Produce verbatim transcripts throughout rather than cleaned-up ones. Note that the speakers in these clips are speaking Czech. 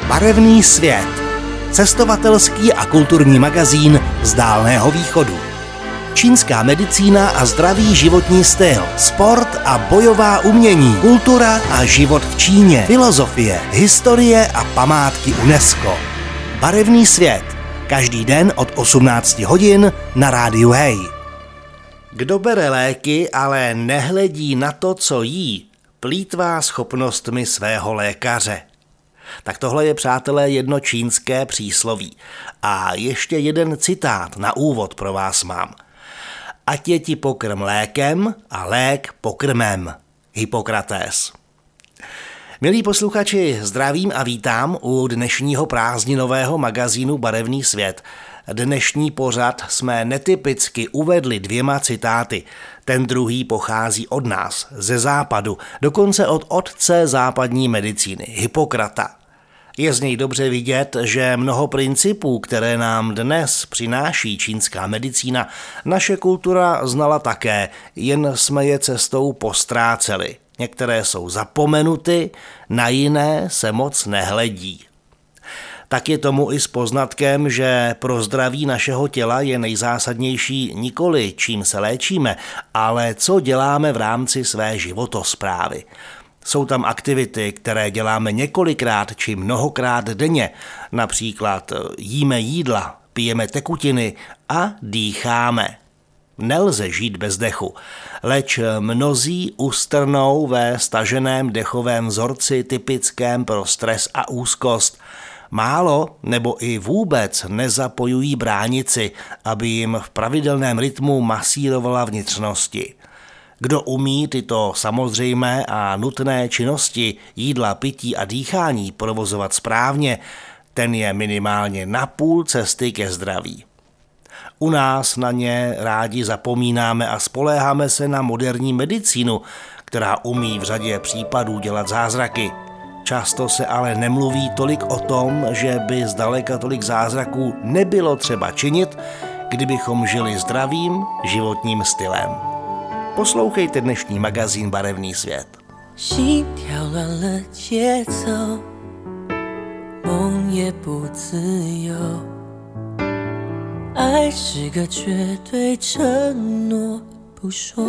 Barevný svět. Cestovatelský a kulturní magazín z Dálného východu. Čínská medicína a zdravý životní styl, sport a bojová umění, kultura a život v Číně, filozofie, historie a památky UNESCO. Barevný svět. Každý den od osmnácti hodin na rádiu Hej. Kdo bere léky, ale nehledí na to, co jí, plýtvá schopnostmi svého lékaře. Tak tohle je, přátelé, jedno čínské přísloví. A ještě jeden citát na úvod pro vás mám. Ať je ti pokrm lékem a lék pokrmem. Hippokrates. Milí posluchači, zdravím a vítám u dnešního prázdninového magazínu Barevný svět. Dnešní pořad jsme netypicky uvedli dvěma citáty. Ten druhý pochází od nás, ze západu, dokonce od otce západní medicíny, Hippokrata. Je z něj dobře vidět, že mnoho principů, které nám dnes přináší čínská medicína, naše kultura znala také, jen jsme je cestou postráceli. Některé jsou zapomenuty, na jiné se moc nehledí. Tak je tomu i s poznatkem, že pro zdraví našeho těla je nejzásadnější nikoli čím se léčíme, ale co děláme v rámci své životosprávy. Jsou tam aktivity, které děláme několikrát či mnohokrát denně, například jíme jídla, pijeme tekutiny a dýcháme. Nelze žít bez dechu, leč mnozí ustrnou ve staženém dechovém vzorci typickém pro stres a úzkost. Málo nebo i vůbec nezapojují bránici, aby jim v pravidelném rytmu masírovala vnitřnosti. Kdo umí tyto samozřejmé a nutné činnosti jídla, pití a dýchání provozovat správně, ten je minimálně na půl cesty ke zdraví. U nás na ně rádi zapomínáme a spoléháme se na moderní medicínu, která umí v řadě případů dělat zázraky. Často se ale nemluví tolik o tom, že by zdaleka tolik zázraků nebylo třeba činit, kdybychom žili zdravým životním stylem. Poslouchejte dnešní magazín Barevný svět. 心跳乱了节奏，梦也不自由。爱是个绝对承诺，不说。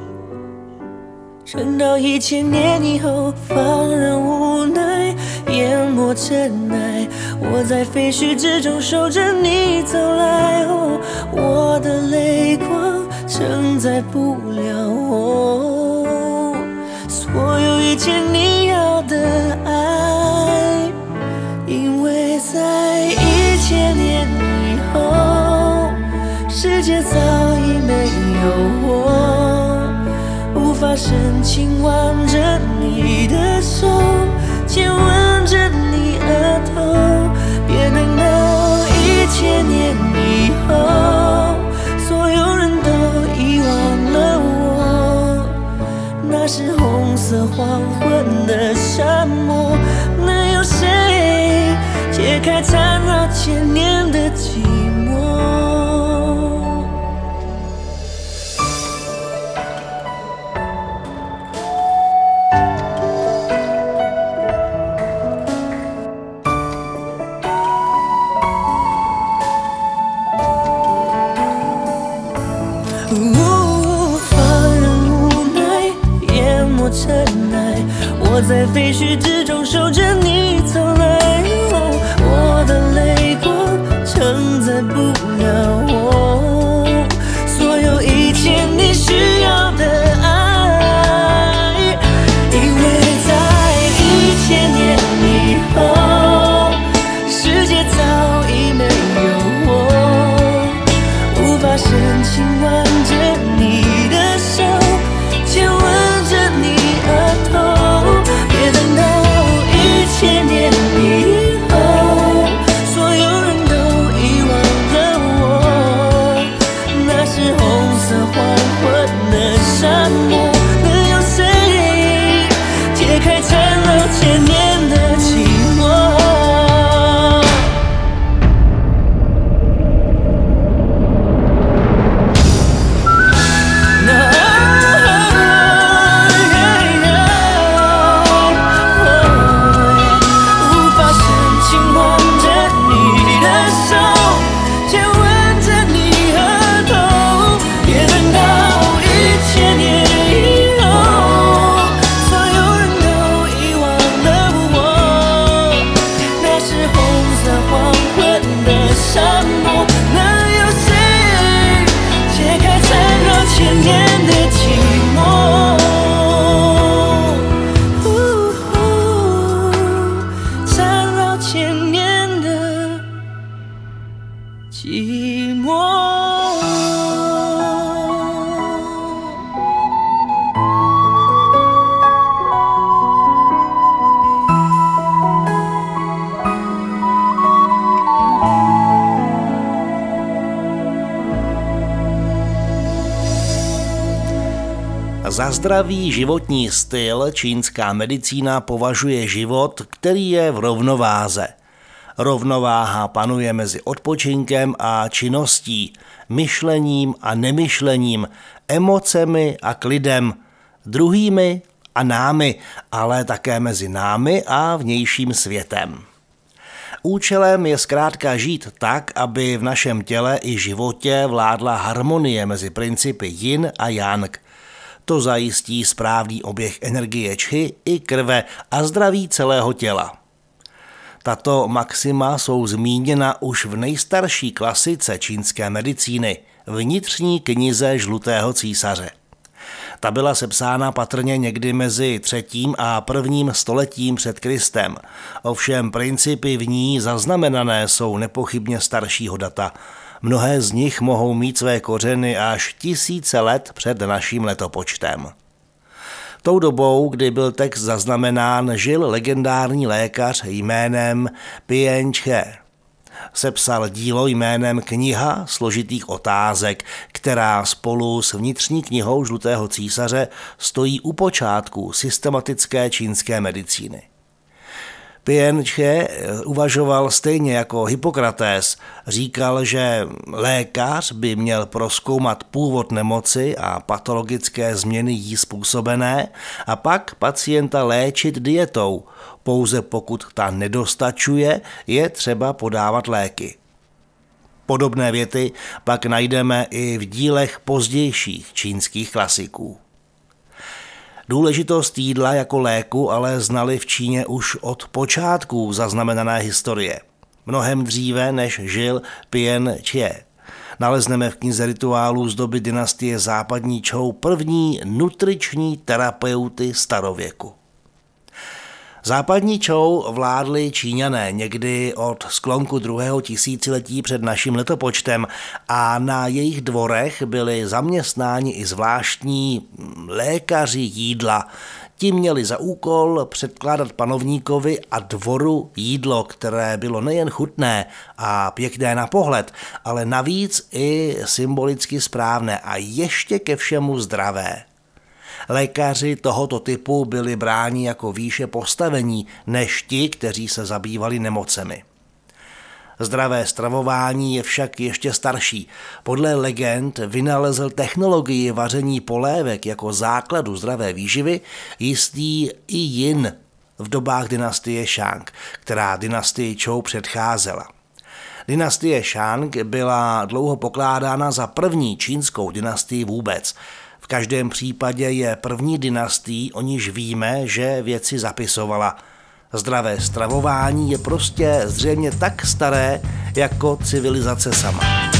撑到一千年以后，放任无奈，淹没尘埃。我在废墟之中守着你走来，哦，我的泪光承载不了我所有一切你要的爱，因为在一千年以后，世界早已没有我，无法深情挽着你的手，亲吻着你额头，别等到一千年以后，所有人都遗忘了我，那是红色黄昏的沙漠，能有谁解开缠绕千年的寂寞？我在废墟之中守着你走来，哦，我的泪光承载不了我所有一切你需要的爱，因为在一千年以后，世界早已没有我，无法深情挽着你的手，亲吻着你额头，别等到 Za zdravý životní styl čínská medicína považuje život, který je v rovnováze. Rovnováha panuje mezi odpočinkem a činností, myšlením a nemyšlením, emocemi a klidem, druhými a námi, ale také mezi námi a vnějším světem. Účelem je zkrátka žít tak, aby v našem těle i životě vládla harmonie mezi principy yin a yang. To zajistí správný oběh energie čchi i krve a zdraví celého těla. Tato maxima jsou zmíněna už v nejstarší klasice čínské medicíny, Vnitřní knize žlutého císaře. Ta byla sepsána patrně někdy mezi třetím a prvním stoletím před Kristem. Ovšem principy v ní zaznamenané jsou nepochybně staršího data. Mnohé z nich mohou mít své kořeny až tisíce let před naším letopočtem. Tou dobou, kdy byl text zaznamenán, žil legendární lékař jménem Pien Che. Sepsal dílo jménem Kniha složitých otázek, která spolu s Vnitřní knihou žlutého císaře stojí u počátku systematické čínské medicíny. Pien Che uvažoval stejně jako Hippokrates, říkal, že lékař by měl prozkoumat původ nemoci a patologické změny jí způsobené a pak pacienta léčit dietou. Pouze pokud ta nedostačuje, je třeba podávat léky. Podobné věty pak najdeme i v dílech pozdějších čínských klasiků. Důležitost jídla jako léku ale znali v Číně už od počátků zaznamenané historie. Mnohem dříve, než žil Pien Che. Nalezneme v knize rituálů z doby dynastie Západní Čou první nutriční terapeuty starověku. Západní Čou vládli Číňané někdy od sklonku druhého tisíciletí před naším letopočtem a na jejich dvorech byli zaměstnáni i zvláštní lékaři jídla. Ti měli za úkol předkládat panovníkovi a dvoru jídlo, které bylo nejen chutné a pěkné na pohled, ale navíc i symbolicky správné a ještě ke všemu zdravé. Lékaři tohoto typu byli bráni jako výše postavení než ti, kteří se zabývali nemocemi. Zdravé stravování je však ještě starší. Podle legend vynalezl technologii vaření polévek jako základu zdravé výživy jistý i Jin v dobách dynastie Shang, která dynastii Čou předcházela. Dynastie Shang byla dlouho pokládána za první čínskou dynastii vůbec. V každém případě je první dynastií, o níž víme, že věci zapisovala. Zdravé stravování je prostě zřejmě tak staré jako civilizace sama.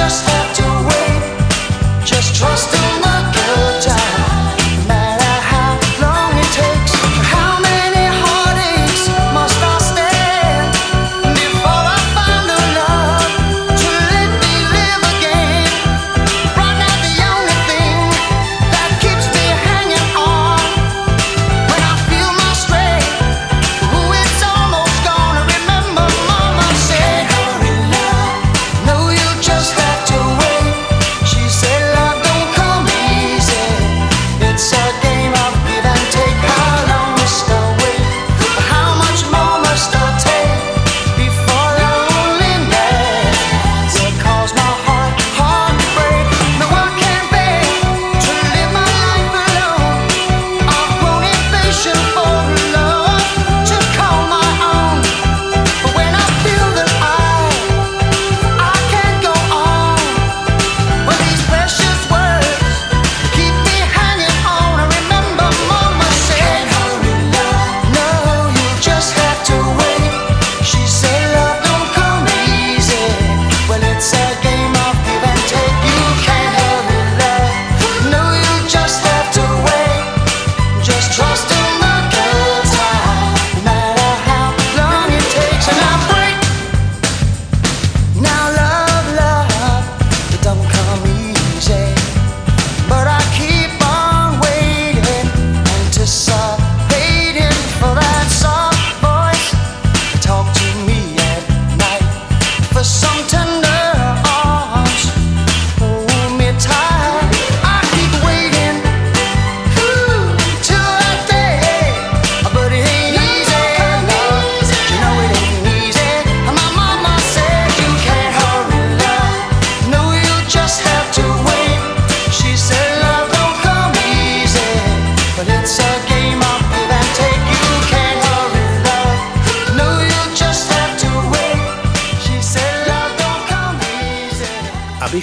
Trust in the good time, no matter how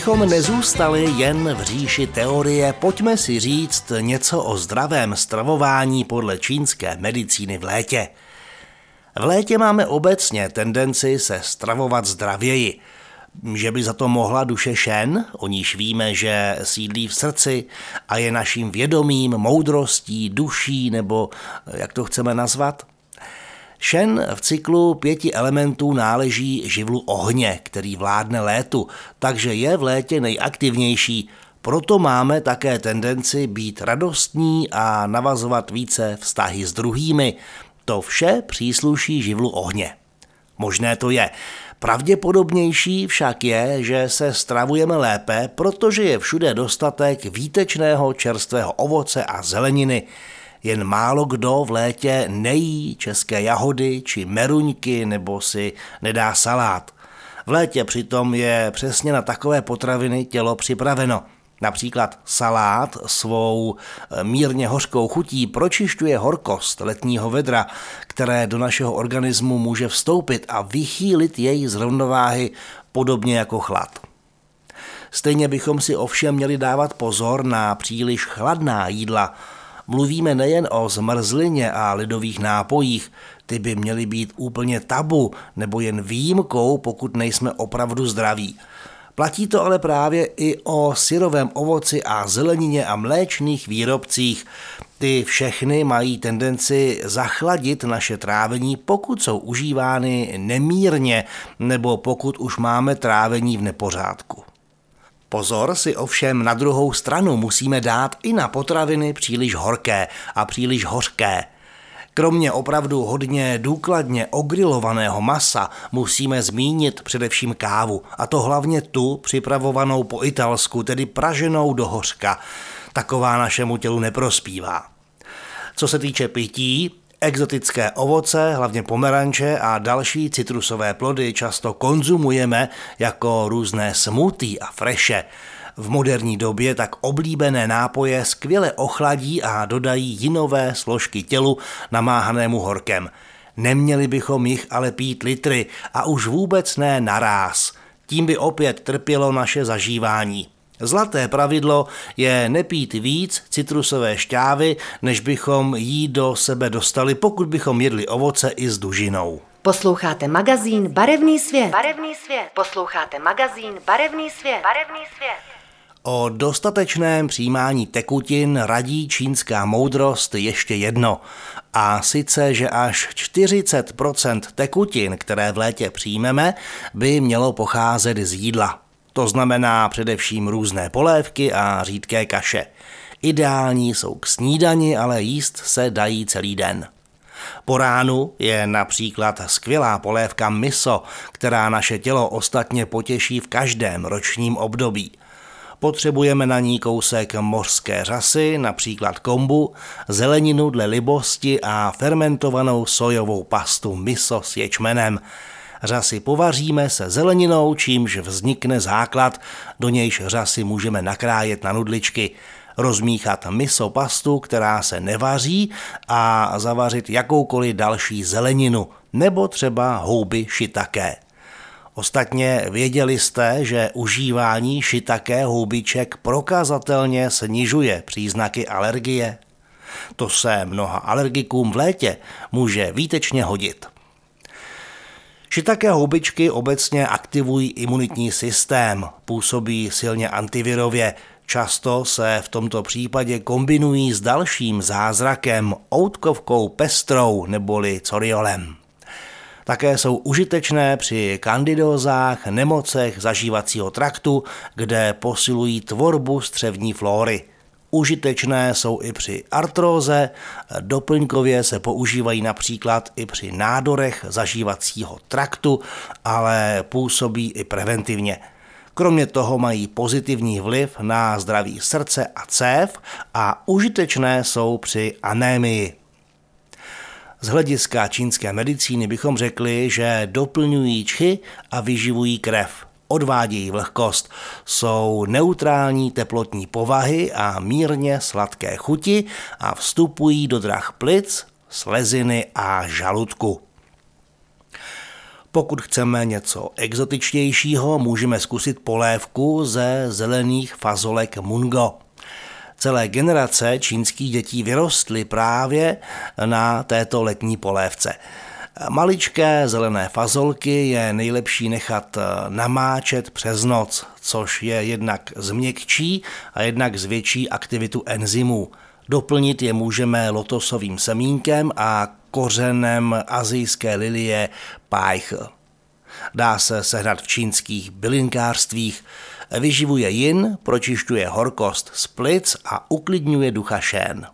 Abychom nezůstali jen v říši teorie, pojďme si říct něco o zdravém stravování podle čínské medicíny v létě. V létě máme obecně tendenci se stravovat zdravěji. Že by za to mohla duše Shen, o níž víme, že sídlí v srdci a je naším vědomím, moudrostí, duší, nebo jak to chceme nazvat? Shen v cyklu pěti elementů náleží živlu ohně, který vládne létu, takže je v létě nejaktivnější. Proto máme také tendenci být radostní a navazovat více vztahy s druhými. To vše přísluší živlu ohně. Možné to je. Pravděpodobnější však je, že se stravujeme lépe, protože je všude dostatek výtečného čerstvého ovoce a zeleniny. Jen málo kdo v létě nejí české jahody či meruňky nebo si nedá salát. V létě přitom je přesně na takové potraviny tělo připraveno. Například salát svou mírně hořkou chutí pročišťuje horkost letního vedra, které do našeho organismu může vstoupit a vychýlit jej z rovnováhy podobně jako chlad. Stejně bychom si ovšem měli dávat pozor na příliš chladná jídla. Mluvíme nejen o zmrzlině a ledových nápojích, ty by měly být úplně tabu nebo jen výjimkou, pokud nejsme opravdu zdraví. Platí to ale právě i o syrovém ovoci a zelenině a mléčných výrobcích. Ty všechny mají tendenci zachladit naše trávení, pokud jsou užívány nemírně nebo pokud už máme trávení v nepořádku. Pozor si ovšem na druhou stranu musíme dát i na potraviny příliš horké a příliš hořké. Kromě opravdu hodně důkladně ogrilovaného masa musíme zmínit především kávu, a to hlavně tu připravovanou po italsku, tedy praženou do hořka. Taková našemu tělu neprospívá. Co se týče pití, exotické ovoce, hlavně pomeranče a další citrusové plody často konzumujeme jako různé smoothie a freše. V moderní době tak oblíbené nápoje skvěle ochladí a dodají jinové složky tělu namáhanému horkem. Neměli bychom jich ale pít litry a už vůbec ne naráz. Tím by opět trpělo naše zažívání. Zlaté pravidlo je nepít víc citrusové šťávy, než bychom jí do sebe dostali, pokud bychom jedli ovoce i s dužinou. Posloucháte magazín Barevný svět. Barevný svět. Posloucháte magazín Barevný svět. Barevný svět. O dostatečném přijímání tekutin radí čínská moudrost ještě jedno. A sice, že až čtyřicet procent tekutin, které v létě přijmeme, by mělo pocházet z jídla. To znamená především různé polévky a řídké kaše. Ideální jsou k snídani, ale jíst se dají celý den. Po ránu je například skvělá polévka miso, která naše tělo ostatně potěší v každém ročním období. Potřebujeme na ní kousek mořské řasy, například kombu, zeleninu dle libosti a fermentovanou sojovou pastu miso s ječmenem. Řasy povaříme se zeleninou, čímž vznikne základ, do nějž řasy můžeme nakrájet na nudličky, rozmíchat miso pastu, která se nevaří, a zavařit jakoukoliv další zeleninu, nebo třeba houby shiitake. Ostatně věděli jste, že užívání shiitake houbiček prokazatelně snižuje příznaky alergie? To se mnoha alergikům v létě může výtečně hodit. Shiitake houbičky obecně aktivují imunitní systém, působí silně antivirově. Často se v tomto případě kombinují s dalším zázrakem, outkovkou pestrou neboli coriolem. Také jsou užitečné při kandidózách, nemocech zažívacího traktu, kde posilují tvorbu střevní flóry. Užitečné jsou i při artróze, doplňkově se používají například i při nádorech zažívacího traktu, ale působí i preventivně. Kromě toho mají pozitivní vliv na zdraví srdce a cév a užitečné jsou při anémii. Z hlediska čínské medicíny bychom řekli, že doplňují čchy a vyživují krev. Odvádějí vlhkost, jsou neutrální teplotní povahy a mírně sladké chuti a vstupují do drah plic, sleziny a žaludku. Pokud chceme něco exotičtějšího, můžeme zkusit polévku ze zelených fazolek mungo. Celé generace čínských dětí vyrostly právě na této letní polévce. Maličké zelené fazolky je nejlepší nechat namáčet přes noc, což je jednak změkčí a jednak zvětší aktivitu enzymů. Doplnit je můžeme lotosovým semínkem a kořenem asijské lilie pájchl. Dá se sehnat v čínských bylinkářstvích, vyživuje jin, pročišťuje horkost z plic a uklidňuje ducha šén.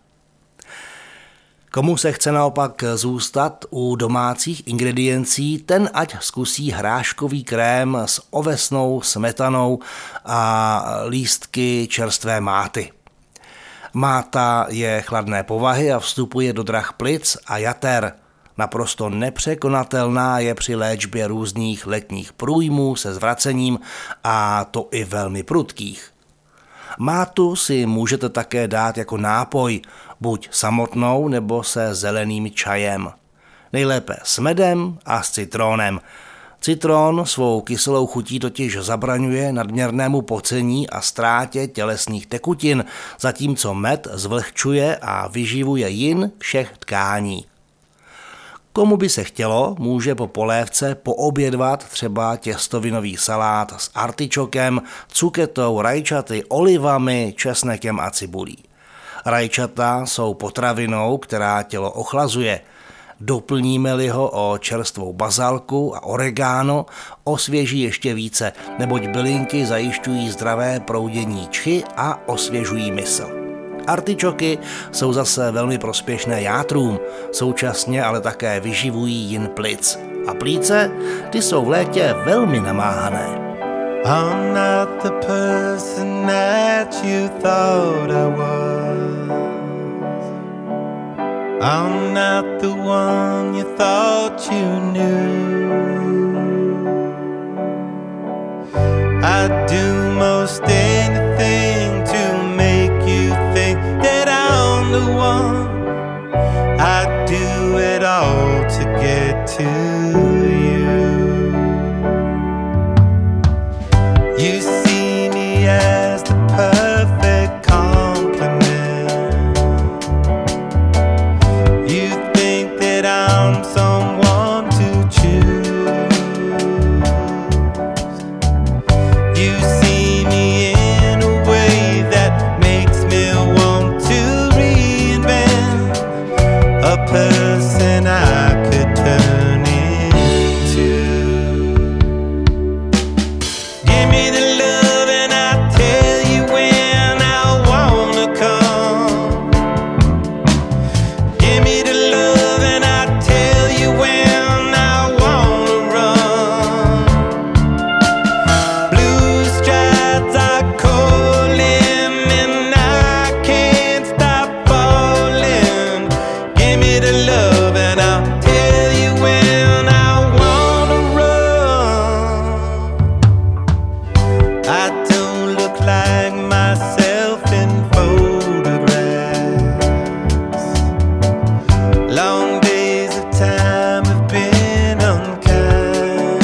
Komu se chce naopak zůstat u domácích ingrediencí, ten ať zkusí hráškový krém s ovesnou smetanou a lístky čerstvé máty. Máta je chladné povahy a vstupuje do drah plic a jater. Naprosto nepřekonatelná je při léčbě různých letních průjmů se zvracením, a to i velmi prudkých. Mátu si můžete také dát jako nápoj, buď samotnou nebo se zeleným čajem. Nejlépe s medem a s citronem. Citron svou kyselou chutí totiž zabraňuje nadměrnému pocení a ztrátě tělesných tekutin, zatímco med zvlhčuje a vyživuje jin všech tkání. Komu by se chtělo, může po polévce poobědvat třeba těstovinový salát s artičokem, cuketou, rajčaty, olivami, česnekem a cibulí. Rajčata jsou potravinou, která tělo ochlazuje. Doplníme-li ho o čerstvou bazalku a oregano, osvěží ještě více, neboť bylinky zajišťují zdravé proudění čchy a osvěžují mysl. Artičoky jsou zase velmi prospěšné játrům, současně ale také vyživují jin plic. A plíce, ty jsou v létě velmi namáhané. I'm not the person that you thought I was. I'm not the one you thought you knew. I'd do most anything to make you think that I'm the one. I'd do it all to get to you. You see me as the perfect compliment. You think that I'm someone to choose. You see me in a way that makes me want to reinvent a person I could turn into. Give me the love and I'll tell you when I wanna come. Give me the love and I'll tell you when I wanna run. Blue skies are calling and I can't stop falling. Give me the love and I'll tell you when I wanna run. I don't look like myself in photographs. Long days of time have been unkind.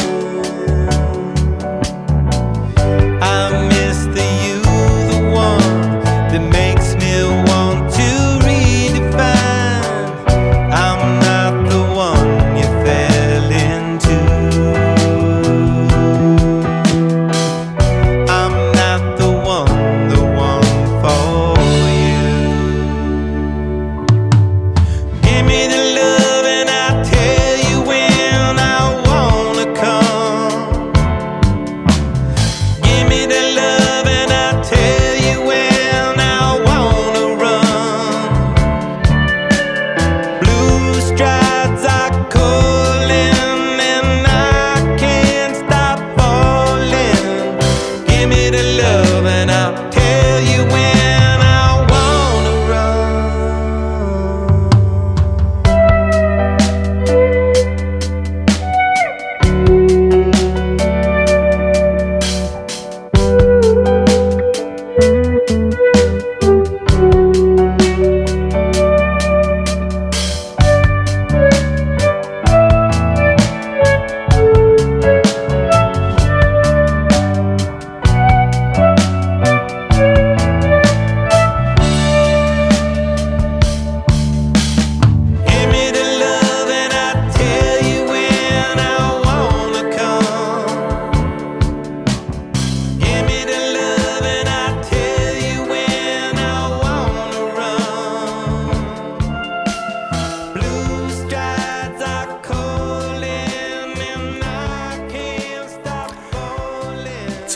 I miss the you, the one that makes me want to redefine. I'm not the one you fell into. I'm not the one, the one.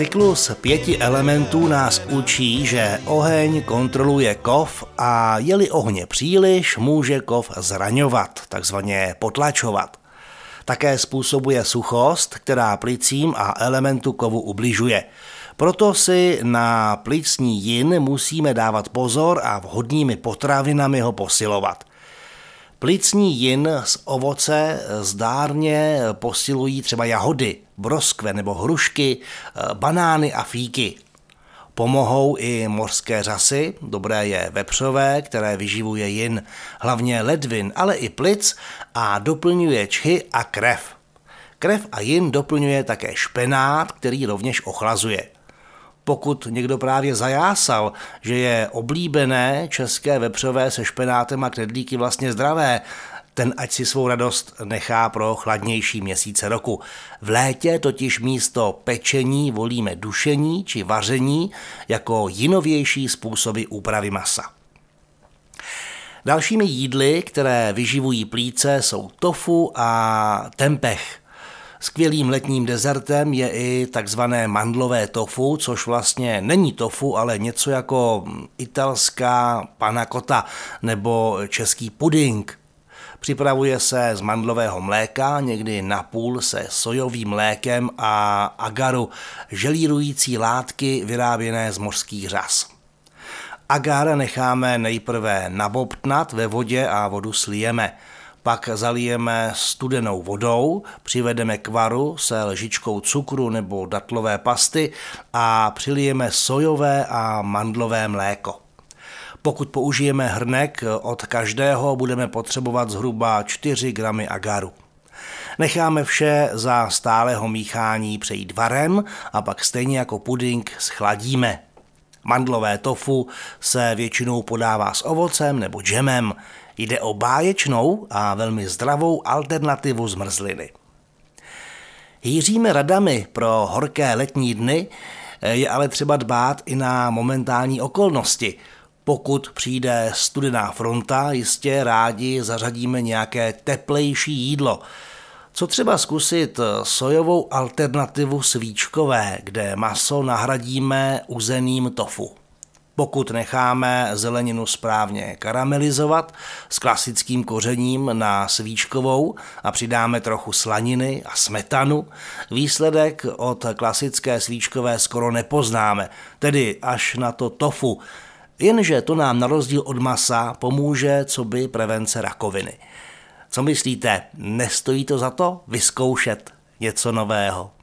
Cyklus pěti elementů nás učí, že oheň kontroluje kov a je-li ohně příliš, může kov zraňovat, takzvaně potlačovat. Také způsobuje suchost, která plicím a elementu kovu ubližuje. Proto si na plicní jin musíme dávat pozor a vhodnými potravinami ho posilovat. Plicní jin z ovoce zdárně posilují třeba jahody, broskve nebo hrušky, banány a fíky. Pomohou i mořské řasy, dobré je vepřové, které vyživuje jin, hlavně ledvin, ale i plic a doplňuje čhy a krev. Krev a jin doplňuje také špenát, který rovněž ochlazuje. Pokud někdo právě zajásal, že je oblíbené české vepřové se špenátem a knedlíky vlastně zdravé, ten ať si svou radost nechá pro chladnější měsíce roku. V létě totiž místo pečení volíme dušení či vaření jako jinovější způsoby úpravy masa. Dalšími jídly, které vyživují plíce, jsou tofu a tempeh. Skvělým letním dezertem je i takzvané mandlové tofu, což vlastně není tofu, ale něco jako italská panna cotta nebo český puding. Připravuje se z mandlového mléka, někdy napůl se sojovým mlékem a agaru, želírující látky vyráběné z mořských řas. Agar necháme nejprve nabobtnat ve vodě a vodu slijeme. Pak zalijeme studenou vodou, přivedeme k varu se lžičkou cukru nebo datlové pasty a přilijeme sojové a mandlové mléko. Pokud použijeme hrnek od každého, budeme potřebovat zhruba čtyři gramy agaru. Necháme vše za stálého míchání přejít varem a pak stejně jako puding schladíme. Mandlové tofu se většinou podává s ovocem nebo džemem. Jde o báječnou a velmi zdravou alternativu zmrzliny. Hýříme radami pro horké letní dny, je ale třeba dbát i na momentální okolnosti. Pokud přijde studená fronta, jistě rádi zařadíme nějaké teplejší jídlo. Co třeba zkusit sojovou alternativu svíčkové, kde maso nahradíme uzeným tofu. Pokud necháme zeleninu správně karamelizovat s klasickým kořením na svíčkovou a přidáme trochu slaniny a smetanu, výsledek od klasické svíčkové skoro nepoznáme, tedy až na to tofu. Jenže to nám na rozdíl od masa pomůže coby prevence rakoviny. Co myslíte, nestojí to za to vyzkoušet něco nového?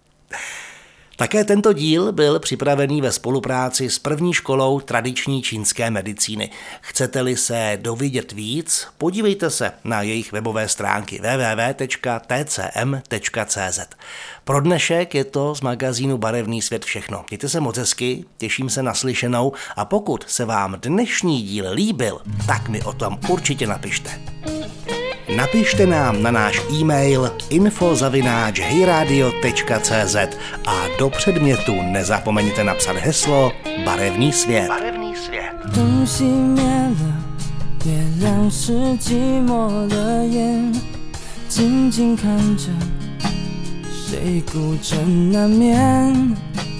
Také tento díl byl připravený ve spolupráci s první školou tradiční čínské medicíny. Chcete-li se dovědět víc, podívejte se na jejich webové stránky w w w tečka t c m tečka c z. Pro dnešek je to z magazínu Barevný svět všechno. Mějte se moc hezky, těším se na slyšenou a pokud se vám dnešní díl líbil, tak mi o tom určitě napište. Napište nám na náš e-mail info zavináč hejradio tečka c z a do předmětu nezapomeňte napsat heslo Barevný svět. Barevný svět. 灯熄灭了，月亮是寂寞的眼，静静看着谁孤枕难眠。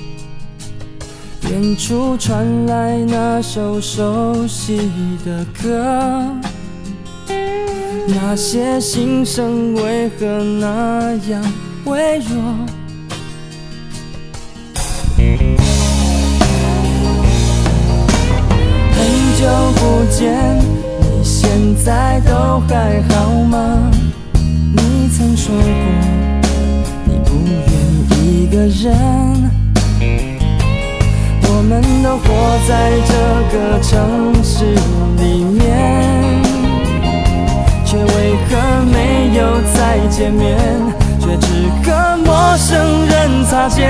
远处传来那首熟悉的歌。那些心声为何那样微弱？很久不见，你现在都还好吗？你曾说过，你不愿一个人。我们都活在这个城市里面。却为何没有再见面，却只和陌生人擦肩？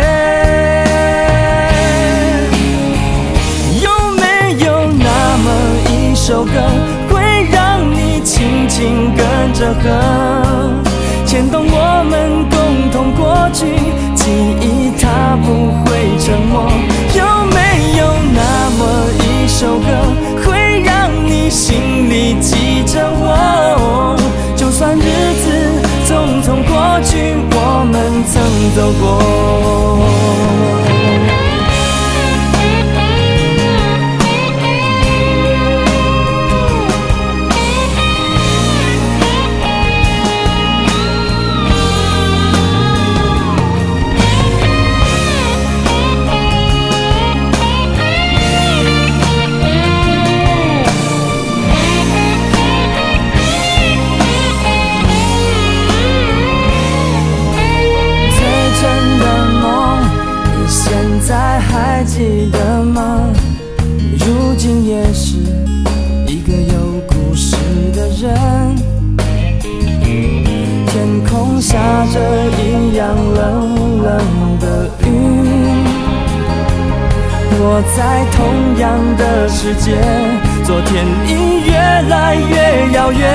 有没有那么一首歌，会让你轻轻跟着和，牵动我们共同过去，记忆它不会沉默。有没有那么一首歌，会让你心里记着我？就算日子匆匆过去，我们曾走过。 在同样的世界，昨天已越来越遥远。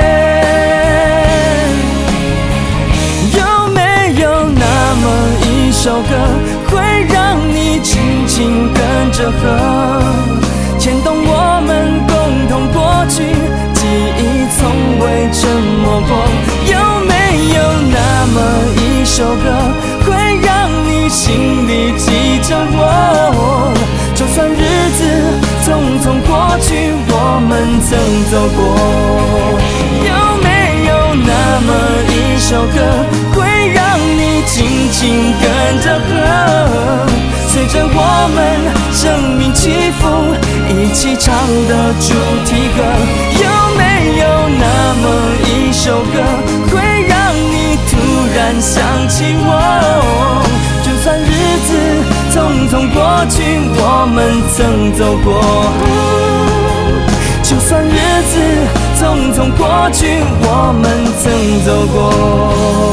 有没有那么一首歌，会让你轻轻跟着和，牵动我们共同过去，记忆从未沉默过。有没有那么一首歌，会让你心里记着我？就算日子匆匆过去，我们曾走过。有没有那么一首歌，会让你轻轻跟着和，随着我们生命起伏，一起唱的主题歌。有没有那么一首歌，会让你突然想起我？就算日子匆匆过去，我们曾走过。就算日子匆匆过去，我们曾走过。